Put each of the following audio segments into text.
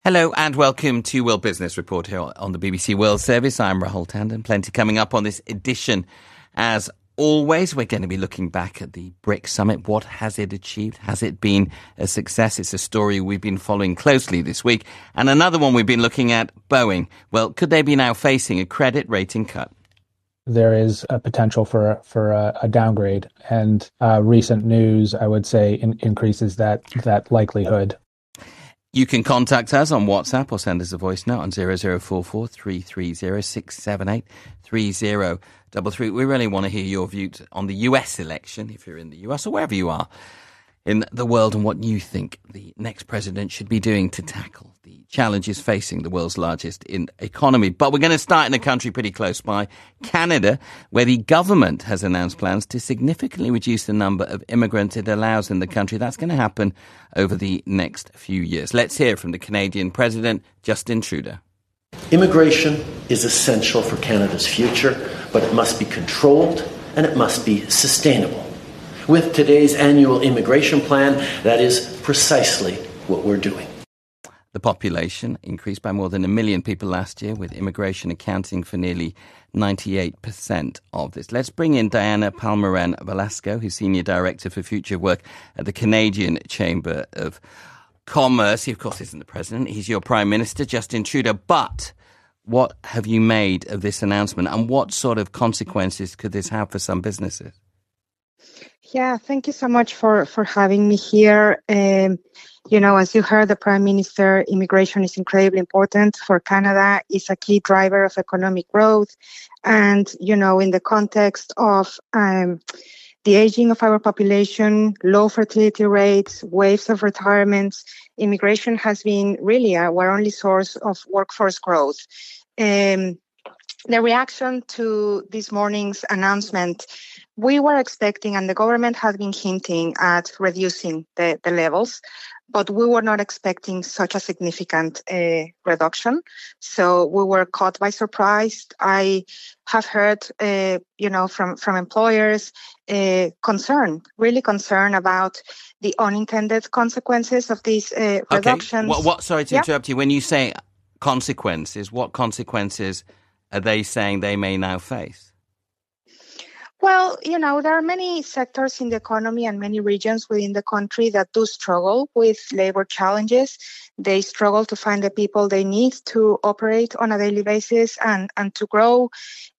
Hello and welcome to World Business Report here on the BBC World Service. I'm Rahul Tandon. Plenty coming up on this edition. As always, we're going to be looking back at the BRICS summit. What has it achieved? Has it been a success? It's a story we've been following closely this week. And another one we've been looking at, Boeing. Well, could they be now facing a credit rating cut? There is a potential for a downgrade, and recent news, I would say, increases that likelihood. You can contact us on WhatsApp or send us a voice note on 0044 330 678 3033. We really want to hear your views on the US election, if you're in the US or wherever you are in the world, and what you think the next president should be doing to tackle the challenges facing the world's largest economy. But we're going to start in a country pretty close by, Canada, where the government has announced plans to significantly reduce the number of immigrants it allows in the country. That's going to happen over the next few years. Let's hear from the Canadian President, Justin Trudeau. Immigration is essential for Canada's future, but it must be controlled and it must be sustainable. With today's annual immigration plan, that is precisely what we're doing. The population increased by more than 1 million people last year, with immigration accounting for nearly 98% of this. Let's bring in Diana Palmerin Velasco, who's Senior Director for Future Work at the Canadian Chamber of Commerce. He, of course, isn't the President. He's your Prime Minister, Justin Trudeau. But what have you made of this announcement, and what sort of consequences could this have for some businesses? Yeah, thank you so much for having me here. As you heard, the Prime Minister, immigration is incredibly important for Canada. It's a key driver of economic growth. And, in the context of the aging of our population, low fertility rates, waves of retirements, immigration has been really our only source of workforce growth. The reaction to this morning's announcement, we were expecting, and the government has been hinting at reducing the levels, but we were not expecting such a significant reduction. So we were caught by surprise. I have heard, from employers, really concern about the unintended consequences of these reductions. Sorry to interrupt you. When you say consequences, what consequences are they saying they may now face? Well, there are many sectors in the economy and many regions within the country that do struggle with labor challenges. They struggle to find the people they need to operate on a daily basis and to grow.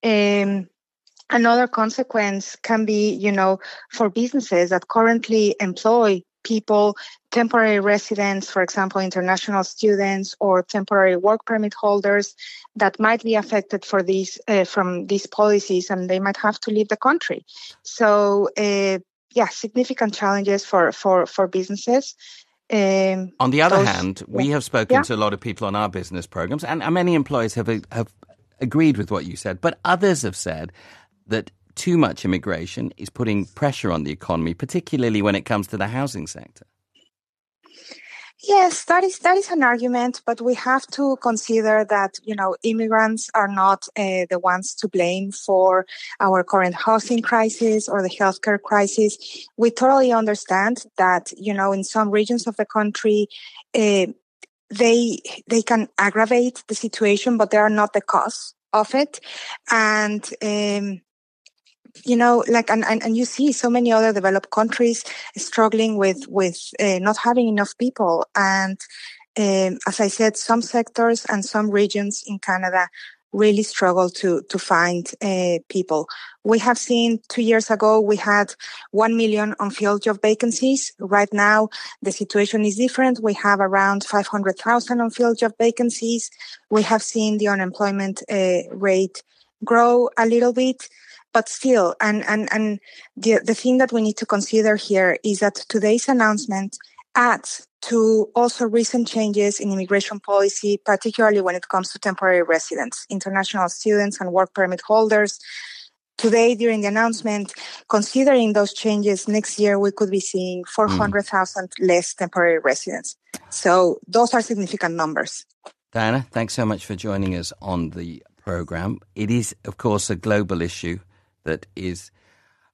Another consequence can be, for businesses that currently employ people, temporary residents, for example, international students or temporary work permit holders that might be affected from these policies, and they might have to leave the country. So, significant challenges for businesses. On the other hand, we have spoken to a lot of people on our business programs, and many employers have agreed with what you said, but others have said that too much immigration is putting pressure on the economy, particularly when it comes to the housing sector. Yes, that is an argument, but we have to consider that, immigrants are not the ones to blame for our current housing crisis or the healthcare crisis. We totally understand that, in some regions of the country, they can aggravate the situation, but they are not the cause of it. And, and you see so many other developed countries struggling with not having enough people. And as I said, some sectors and some regions in Canada really struggle to find people. We have seen 2 years ago, we had 1 million unfilled job vacancies. Right now, the situation is different. We have around 500,000 unfilled job vacancies. We have seen the unemployment rate grow a little bit. But still, and the thing that we need to consider here is that today's announcement adds to also recent changes in immigration policy, particularly when it comes to temporary residents, international students and work permit holders. Today, during the announcement, considering those changes, next year we could be seeing 400,000 less temporary residents. So those are significant numbers. Diana, thanks so much for joining us on the program. It is, of course, a global issue that is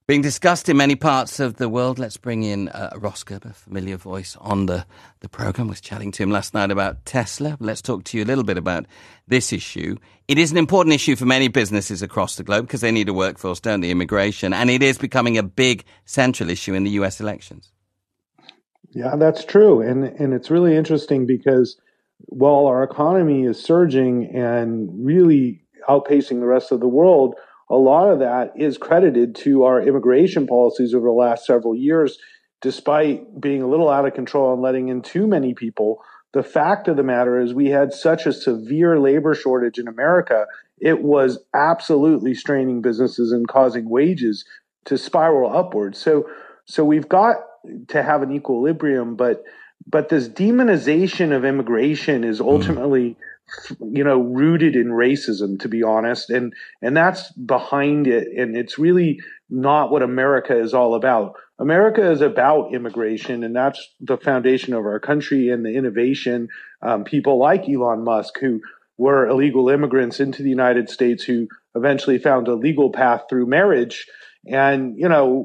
Being discussed in many parts of the world. Let's bring in Ross Gerber, a familiar voice on the programme. I was chatting to him last night about Tesla. Let's talk to you a little bit about this issue. It is an important issue for many businesses across the globe because they need a workforce, don't they, immigration, and it is becoming a big central issue in the US elections. Yeah, that's true. And it's really interesting because while our economy is surging and really outpacing the rest of the world, a lot of that is credited to our immigration policies over the last several years. Despite being a little out of control and letting in too many people, the fact of the matter is we had such a severe labor shortage in America, it was absolutely straining businesses and causing wages to spiral upwards. So we've got to have an equilibrium, but this demonization of immigration is ultimately rooted in racism, to be honest, and that's behind it, and it's really not what America is all about. America is about immigration, and that's the foundation of our country and the innovation. People like Elon Musk, who were illegal immigrants into the United States, who eventually found a legal path through marriage, and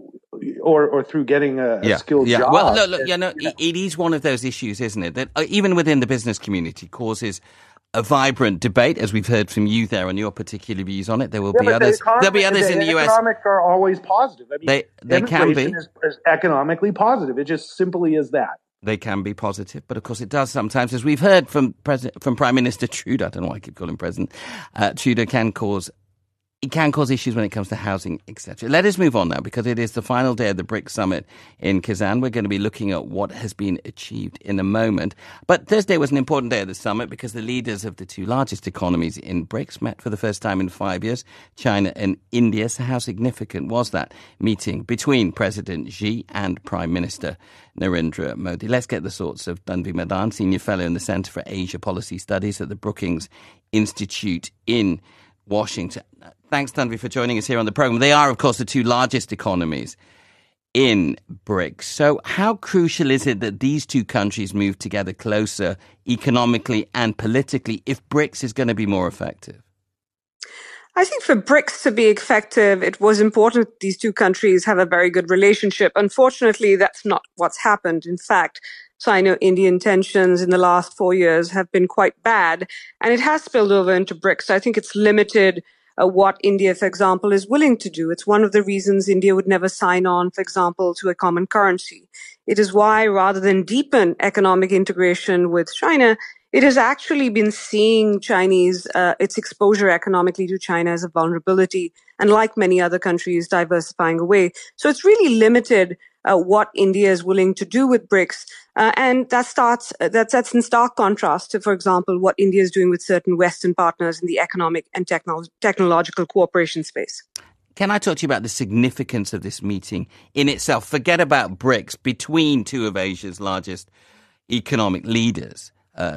or through getting a skilled job. Well, look, it is one of those issues, isn't it, that even within the business community causes a vibrant debate, as we've heard from you there on your particular views on it. There will be others. There'll be others in the US. Economics are always positive. I mean, they can be. Is economically positive. It just simply is that. They can be positive, but of course it does sometimes, as we've heard from Prime Minister Trudeau. I don't know why I keep calling him President. Trudeau can cause issues when it comes to housing, etc. Let us move on now, because it is the final day of the BRICS summit in Kazan. We're going to be looking at what has been achieved in a moment. But Thursday was an important day of the summit because the leaders of the two largest economies in BRICS met for the first time in 5 years, China and India. So how significant was that meeting between President Xi and Prime Minister Narendra Modi? Let's get the thoughts of Dhanvi Madan, Senior Fellow in the Centre for Asia Policy Studies at the Brookings Institute in Washington. Thanks, Dhanvi, for joining us here on the program. They are, of course, the two largest economies in BRICS. So how crucial is it that these two countries move together closer economically and politically if BRICS is going to be more effective? I think for BRICS to be effective, it was important these two countries have a very good relationship. Unfortunately, that's not what's happened. In fact, Sino-Indian tensions in the last 4 years have been quite bad, and it has spilled over into BRICS. So I think it's limited what India, for example, is willing to do. It's one of the reasons India would never sign on, for example, to a common currency. It is why, rather than deepen economic integration with China, it has actually been seeing its exposure economically to China as a vulnerability, and like many other countries, diversifying away. So it's really limited what India is willing to do with BRICS. And that's in stark contrast to, for example, what India is doing with certain Western partners in the economic and technological cooperation space. Can I talk to you about the significance of this meeting in itself? Forget about BRICS, between two of Asia's largest economic leaders,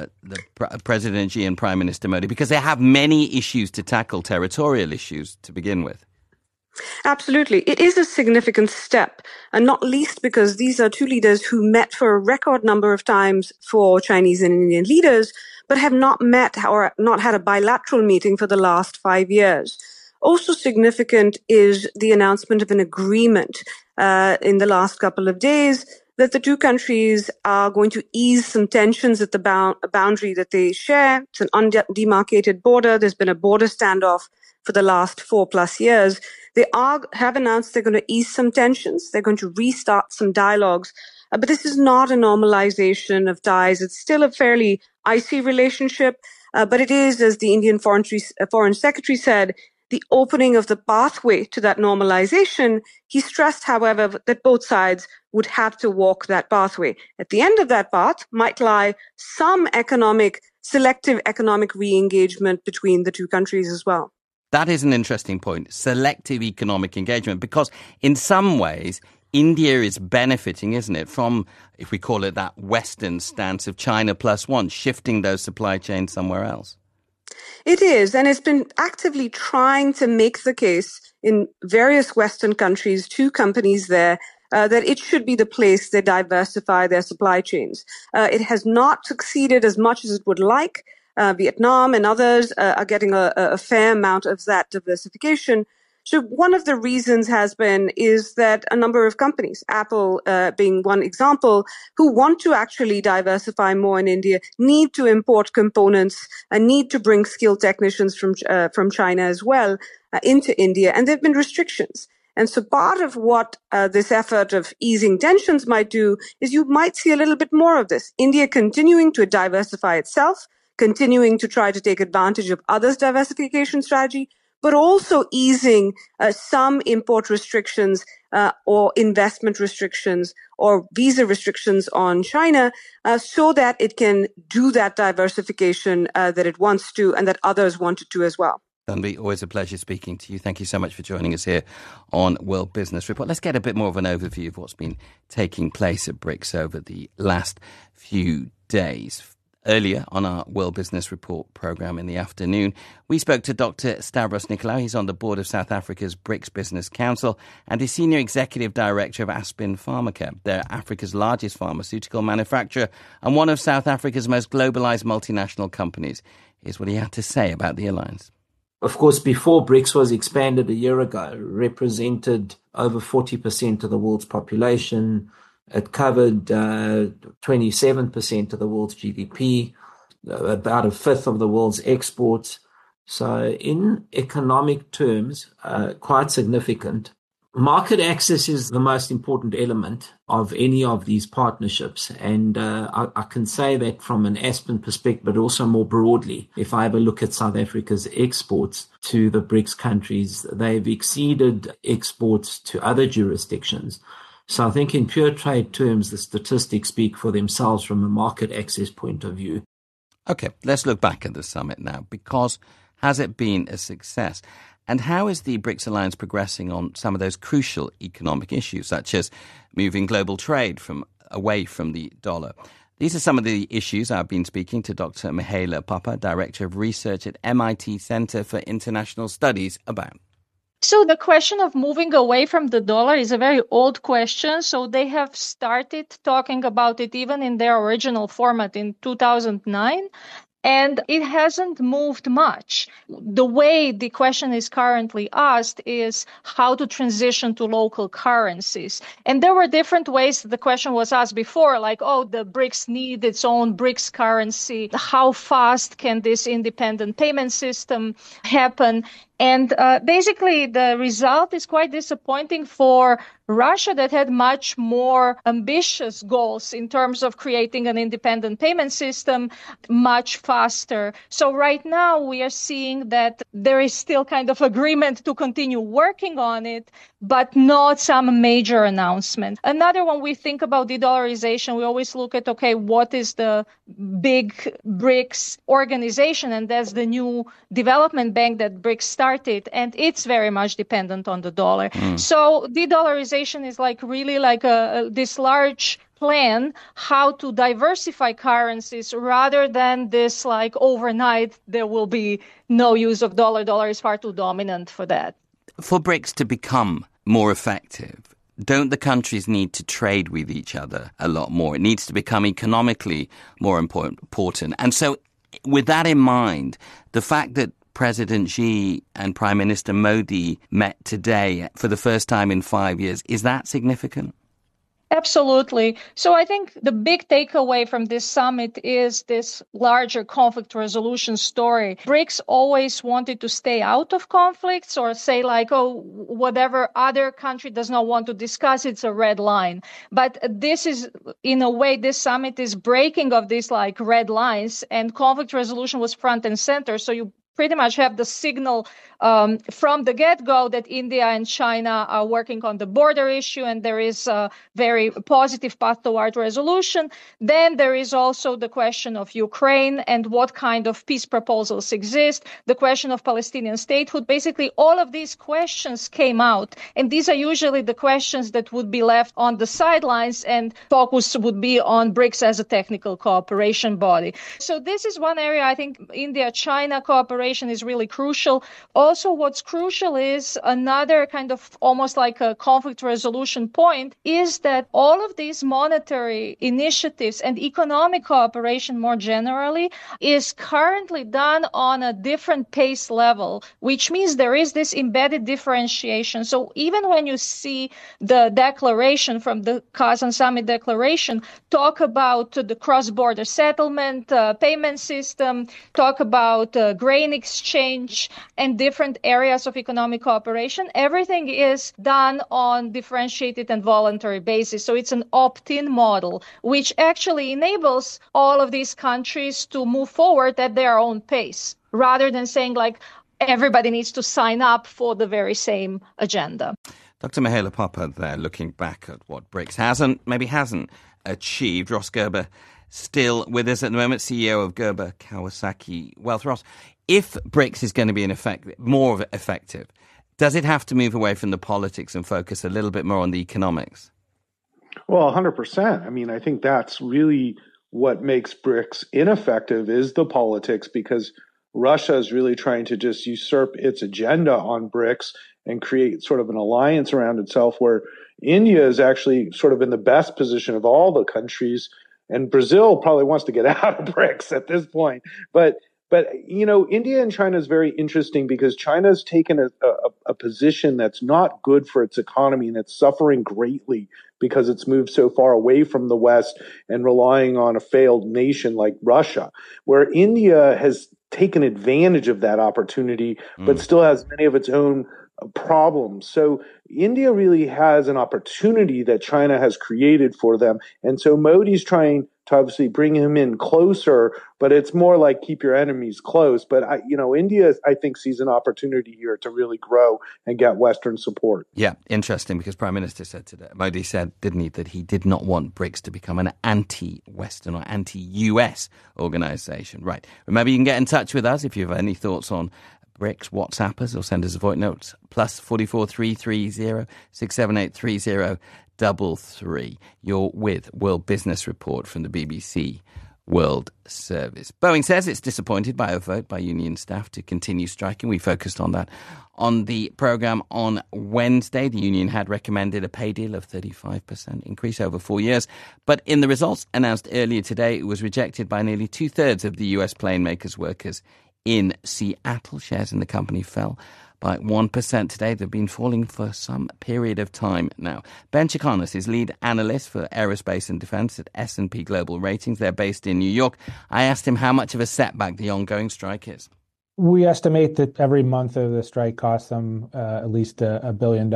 President Xi and Prime Minister Modi, because they have many issues to tackle, territorial issues to begin with. Absolutely. It is a significant step, and not least because these are two leaders who met for a record number of times for Chinese and Indian leaders, but have not met or not had a bilateral meeting for the last 5 years. Also significant is the announcement of an agreement in the last couple of days that the two countries are going to ease some tensions at the boundary that they share. It's an undemarcated border. There's been a border standoff for the last 4+ years. They have announced they're going to ease some tensions. They're going to restart some dialogues. But this is not a normalization of ties. It's still a fairly icy relationship. But it is, as the Indian Foreign Secretary said, the opening of the pathway to that normalization. He stressed, however, that both sides would have to walk that pathway. At the end of that path might lie some selective economic re-engagement between the two countries as well. That is an interesting point, selective economic engagement, because in some ways, India is benefiting, isn't it, from, if we call it that, Western stance of China plus one, shifting those supply chains somewhere else. It is, and it's been actively trying to make the case in various Western countries to companies there that it should be the place they diversify their supply chains. It has not succeeded as much as it would like. Vietnam and others are getting a fair amount of that diversification. So one of the reasons is that a number of companies, Apple being one example, who want to actually diversify more in India, need to import components and need to bring skilled technicians from China as well into India. And there have been restrictions. And so part of what this effort of easing tensions might do is you might see a little bit more of this. India continuing to diversify itself, continuing to try to take advantage of others' diversification strategy, but also easing some import restrictions or investment restrictions or visa restrictions on China so that it can do that diversification that it wants to and that others want to do as well. Tanvi, always a pleasure speaking to you. Thank you so much for joining us here on World Business Report. Let's get a bit more of an overview of what's been taking place at BRICS over the last few days. Earlier on our World Business Report programme in the afternoon, we spoke to Dr. Stavros Nicolaou. He's on the board of South Africa's BRICS Business Council and is Senior Executive Director of Aspen Pharmacare. They're Africa's largest pharmaceutical manufacturer and one of South Africa's most globalised multinational companies. Here's what he had to say about the alliance. Of course, before BRICS was expanded a year ago, represented over 40% of the world's population. It covered 27% of the world's GDP, about a fifth of the world's exports. So in economic terms, quite significant. Market access is the most important element of any of these partnerships. And I can say that from an Aspen perspective, but also more broadly. If I ever look at South Africa's exports to the BRICS countries, they've exceeded exports to other jurisdictions. So I think in pure trade terms, the statistics speak for themselves from a market access point of view. Okay, let's look back at the summit now, because has it been a success? And how is the BRICS alliance progressing on some of those crucial economic issues, such as moving global trade away from the dollar? These are some of the issues I've been speaking to Dr. Mihaela Papa, Director of Research at MIT Center for International Studies, about. So the question of moving away from the dollar is a very old question. So they have started talking about it even in their original format in 2009. And it hasn't moved much. The way the question is currently asked is how to transition to local currencies. And there were different ways the question was asked before, like, the BRICS need its own BRICS currency. How fast can this independent payment system happen? And basically, the result is quite disappointing for Russia, that had much more ambitious goals in terms of creating an independent payment system much faster. So right now, we are seeing that there is still kind of agreement to continue working on it, but not some major announcement. Another one, we think about de-dollarization, we always look at, what is the big BRICS organization? And that's the new development bank that BRICS started, and it's very much dependent on the dollar. So de-dollarization is really like this large plan how to diversify currencies rather than this like overnight there will be no use of dollar. Dollar is far too dominant for that. For BRICS to become more effective, don't the countries need to trade with each other a lot more? It needs to become economically more important. And so with that in mind, the fact that President Xi and Prime Minister Modi met today for the first time in 5 years, is that significant? Absolutely. So I think the big takeaway from this summit is this larger conflict resolution story. BRICS always wanted to stay out of conflicts or say whatever other country does not want to discuss, it's a red line. But this is, in a way, this summit is breaking of these red lines, and conflict resolution was front and center. So you pretty much have the signal from the get-go that India and China are working on the border issue, and there is a very positive path toward resolution. Then there is also the question of Ukraine and what kind of peace proposals exist, the question of Palestinian statehood. Basically, all of these questions came out, and these are usually the questions that would be left on the sidelines, and focus would be on BRICS as a technical cooperation body. So this is one area I think India-China cooperation cooperation is really crucial. Also, what's crucial is another kind of almost like a conflict resolution point is that all of these monetary initiatives and economic cooperation more generally is currently done on a different pace level, which means there is this embedded differentiation. So even when you see the declaration from the Kazan Summit declaration talk about the cross-border settlement, payment system, talk about grain exchange and different areas of economic cooperation, everything is done on differentiated and voluntary basis. So it's an opt-in model, which actually enables all of these countries to move forward at their own pace, rather than saying like everybody needs to sign up for the very same agenda. Dr. Mihaela Popper there, looking back at what BRICS hasn't achieved. Ross Gerber still with us at the moment, CEO of Gerber Kawasaki Wealth. Ross, if BRICS is going to be more effective, does it have to move away from the politics and focus a little bit more on the economics? Well, 100%. I mean, I think that's really what makes BRICS ineffective is the politics, because Russia is really trying to just usurp its agenda on BRICS and create sort of an alliance around itself, where India is actually sort of in the best position of all the countries. And Brazil probably wants to get out of BRICS at this point. But you know, India and China is very interesting because China's taken a position that's not good for its economy, and it's suffering greatly because it's moved so far away from the West and relying on a failed nation like Russia, where India has taken advantage of that opportunity, but still has many of its own problems. So India really has an opportunity that China has created for them. And so Modi's trying to obviously bring him in closer, but it's more like keep your enemies close. But, India, I think, sees an opportunity here to really grow and get Western support. Yeah, interesting, because Prime Minister said today, Modi said, didn't he, that he did not want BRICS to become an anti-Western or anti-US organization. Right. Remember, you can get in touch with us if you have any thoughts on BRICS, WhatsApp us or send us a voice note, plus 44 330 678 3033. You're with World Business Report from the BBC World Service. Boeing says it's disappointed by a vote by union staff to continue striking. We focused on that on the programme on Wednesday. The union had recommended a pay deal of 35% increase over 4 years. But in the results announced earlier today, it was rejected by nearly two-thirds of the US plane makers' workers in Seattle. Shares in the company fell by 1% today. They've been falling for some period of time now. Ben Chikonis is lead analyst for aerospace and defense at S&P Global Ratings. They're based in New York. I asked him how much of a setback the ongoing strike is. We estimate that every month of the strike costs them at least $1 billion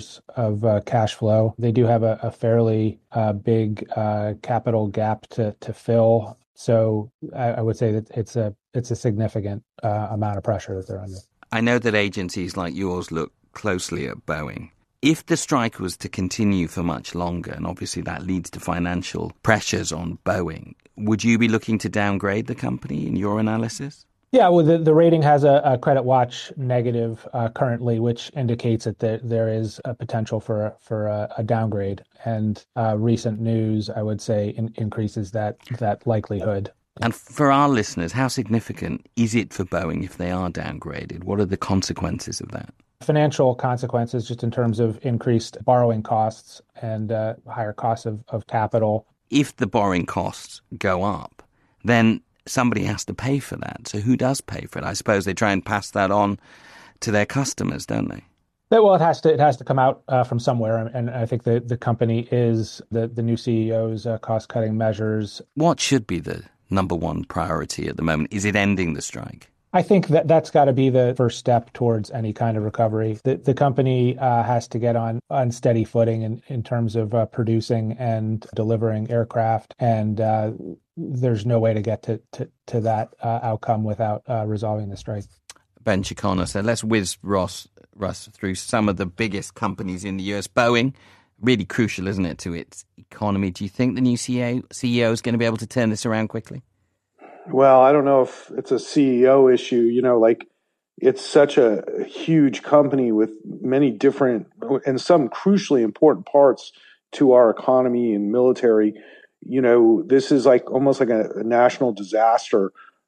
of cash flow. They do have a fairly big capital gap to fill. So I would say that it's a significant amount of pressure that they're under. I know that agencies like yours look closely at Boeing. If the strike was to continue for much longer, and obviously that leads to financial pressures on Boeing, would you be looking to downgrade the company in your analysis? Yeah, well, the rating has a credit watch negative currently, which indicates that there is a potential for a downgrade. And recent news, I would say, increases that likelihood. And for our listeners, how significant is it for Boeing if they are downgraded? What are the consequences of that? Financial consequences, just in terms of increased borrowing costs and higher costs of capital. If the borrowing costs go up, then somebody has to pay for that. So who does pay for it? I suppose they try and pass that on to their customers, don't they? Well, it has to come out from somewhere, and I think the company is the new CEO's cost-cutting measures. What should be the number one priority at the moment? Is it ending the strike? I think that's got to be the first step towards any kind of recovery. The company has to get on steady footing in terms of producing and delivering aircraft, and there's no way to get to that outcome without resolving the strike. Ben Chikonis, so let's whiz Russ through some of the biggest companies in the US. Boeing, really crucial, isn't it, to its economy? Do you think the new CEO is going to be able to turn this around quickly? Well, I don't know if it's a CEO issue. It's such a huge company with many different and some crucially important parts to our economy and military. This is almost like a national disaster.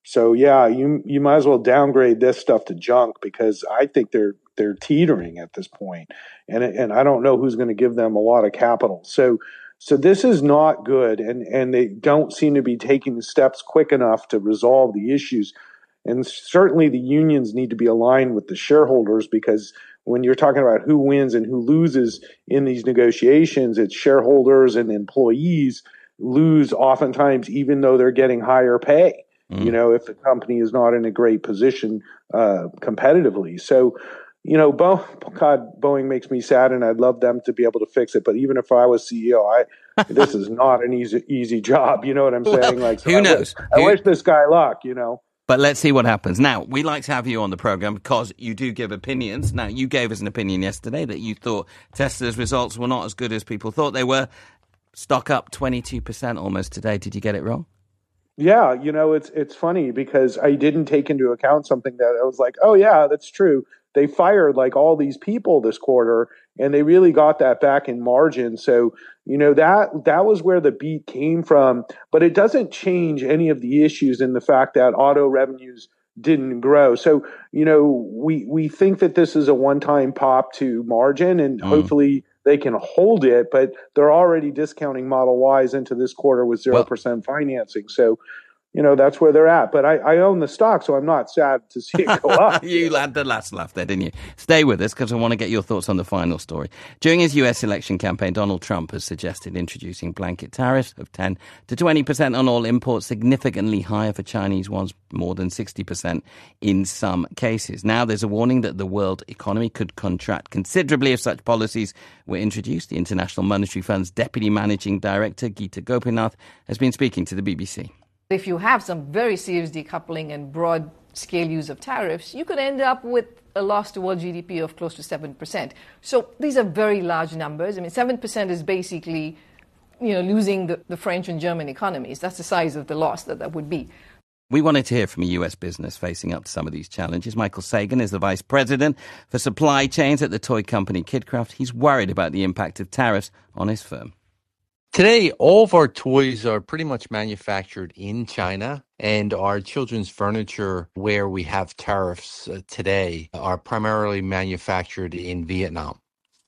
So yeah, you might as well downgrade this stuff to junk, because I think they're teetering at this point, and I don't know who's going to give them a lot of capital. So this is not good, and they don't seem to be taking the steps quick enough to resolve the issues. And certainly the unions need to be aligned with the shareholders, because when you're talking about who wins and who loses in these negotiations, it's shareholders and employees lose oftentimes, even though they're getting higher pay, if the company is not in a great position competitively. So, Boeing makes me sad, and I'd love them to be able to fix it. But even if I was CEO, this is not an easy job. You know what I'm saying? Well, who knows? I wish this guy luck, But let's see what happens. Now, we like to have you on the program because you do give opinions. Now, you gave us an opinion yesterday that you thought Tesla's results were not as good as people thought they were. Stock up 22% almost today. Did you get it wrong? Yeah, it's funny because I didn't take into account something that I was like, oh yeah, that's true. They fired like all these people this quarter, and they really got that back in margin. So, that was where the beat came from, but it doesn't change any of the issues in the fact that auto revenues didn't grow. So, we think that this is a one-time pop to margin, and hopefully they can hold it, but they're already discounting Model Ys into this quarter with 0% financing. So, that's where they're at. But I own the stock, so I'm not sad to see it go up. You had the last laugh there, didn't you? Stay with us, because I want to get your thoughts on the final story. During his US election campaign, Donald Trump has suggested introducing blanket tariffs of 10 to 20% on all imports, significantly higher for Chinese ones, more than 60% in some cases. Now there's a warning that the world economy could contract considerably if such policies were introduced. The International Monetary Fund's Deputy Managing Director, Geeta Gopinath, has been speaking to the BBC. If you have some very serious decoupling and broad-scale use of tariffs, you could end up with a loss to world GDP of close to 7%. So these are very large numbers. I mean, 7% is basically, losing the French and German economies. That's the size of the loss that would be. We wanted to hear from a US business facing up to some of these challenges. Michael Sagan is the Vice President for Supply Chains at the toy company Kidcraft. He's worried about the impact of tariffs on his firm. Today, all of our toys are pretty much manufactured in China, and our children's furniture, where we have tariffs today, are primarily manufactured in Vietnam.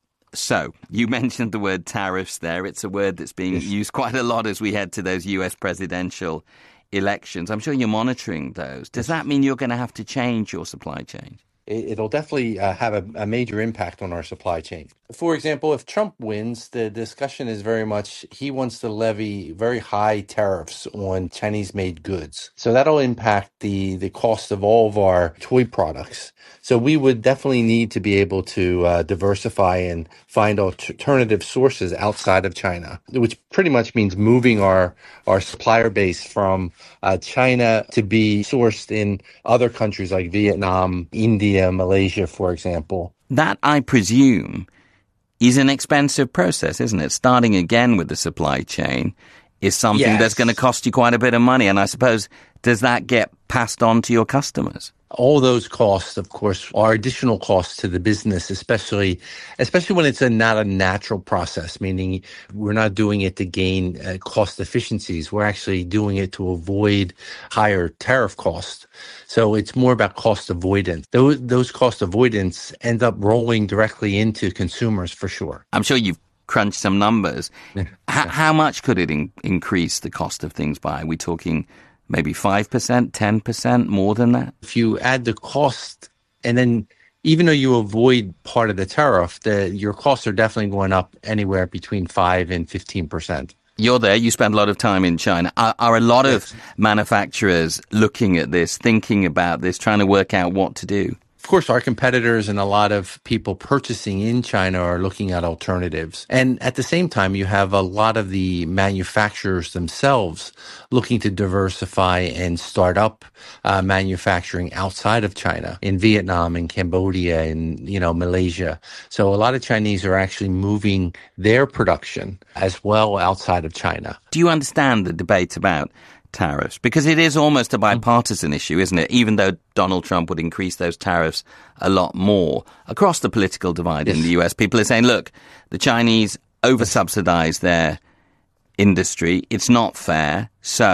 So, you mentioned the word tariffs there. It's a word that's being used quite a lot as we head to those US presidential elections. I'm sure you're monitoring those. Does that mean you're going to have to change your supply chain? It'll definitely have a major impact on our supply chain. For example, if Trump wins, the discussion is very much he wants to levy very high tariffs on Chinese-made goods. So that'll impact the cost of all of our toy products. So we would definitely need to be able to diversify and find alternative sources outside of China, which pretty much means moving our supplier base from China to be sourced in other countries like Vietnam, India, Malaysia, for example. That, I presume, is an expensive process, isn't it? Starting again with the supply chain is something that's going to cost you quite a bit of money. And I suppose, does that get passed on to your customers? All those costs, of course, are additional costs to the business, especially when it's not a natural process, meaning we're not doing it to gain cost efficiencies. We're actually doing it to avoid higher tariff costs. So it's more about cost avoidance. Those cost avoidance end up rolling directly into consumers for sure. I'm sure you've crunched some numbers. How much could it increase the cost of things by? Are we talking maybe 5%, 10%, more than that? If you add the cost, and then even though you avoid part of the tariff, your costs are definitely going up anywhere between 5 and 15%. You're there. You spend a lot of time in China. Are a lot of manufacturers looking at this, thinking about this, trying to work out what to do? Of course, our competitors and a lot of people purchasing in China are looking at alternatives. And at the same time, you have a lot of the manufacturers themselves looking to diversify and start up manufacturing outside of China, in Vietnam and Cambodia and, Malaysia. So a lot of Chinese are actually moving their production as well outside of China. Do you understand the debate about tariffs? Because it is almost a bipartisan issue, isn't it? Even though Donald Trump would increase those tariffs a lot more across the political divide in the US, people are saying, look, the Chinese over-subsidize their industry. It's not fair. So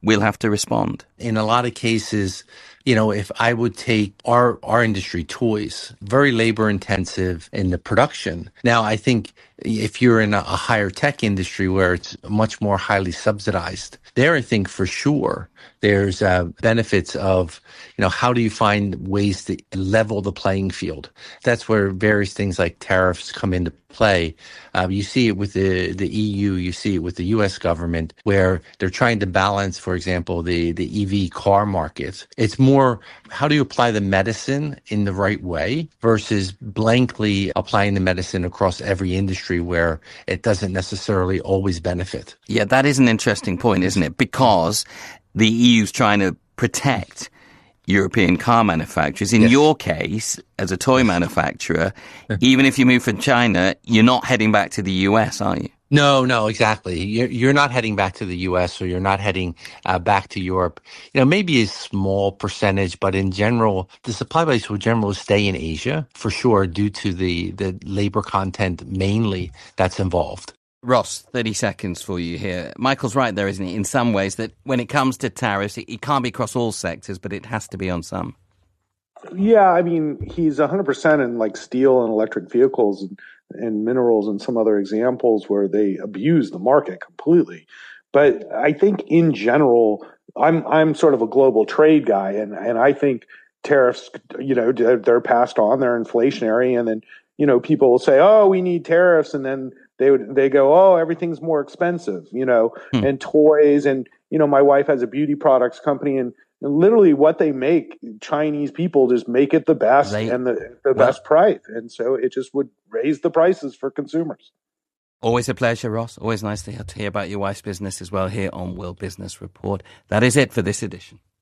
we'll have to respond. In a lot of cases, if I would take our industry, toys, very labor intensive in the production. Now, I think if you're in a higher tech industry where it's much more highly subsidized, there I think for sure there's benefits of, how do you find ways to level the playing field? That's where various things like tariffs come into play. You see it with the EU, you see it with the US government, where they're trying to balance, for example, the EV car market. It's more, how do you apply the medicine in the right way versus blankly applying the medicine across every industry where it doesn't necessarily always benefit. Yeah, that is an interesting point, isn't it? Because the EU's trying to protect European car manufacturers. In your case, as a toy manufacturer, even if you move from China, you're not heading back to the US, are you? No, exactly. You're not heading back to the U.S. or you're not heading back to Europe. Maybe a small percentage, but in general, the supply base will generally stay in Asia for sure due to the labor content mainly that's involved. Ross, 30 seconds for you here. Michael's right there, isn't he? In some ways that when it comes to tariffs, it can't be across all sectors, but it has to be on some. Yeah, I mean, he's 100% in like steel and electric vehicles and minerals and some other examples where they abuse the market completely. But I think in general, I'm sort of a global trade guy, and I think tariffs, they're passed on, they're inflationary, and then people will say, oh, we need tariffs, and then they go, oh, everything's more expensive, and toys, and my wife has a beauty products company, and literally what they make, Chinese people just make it the best and the best price. And so it just would raise the prices for consumers. Always a pleasure, Ross. Always nice to hear about your wife's business as well here on World Business Report. That is it for this edition.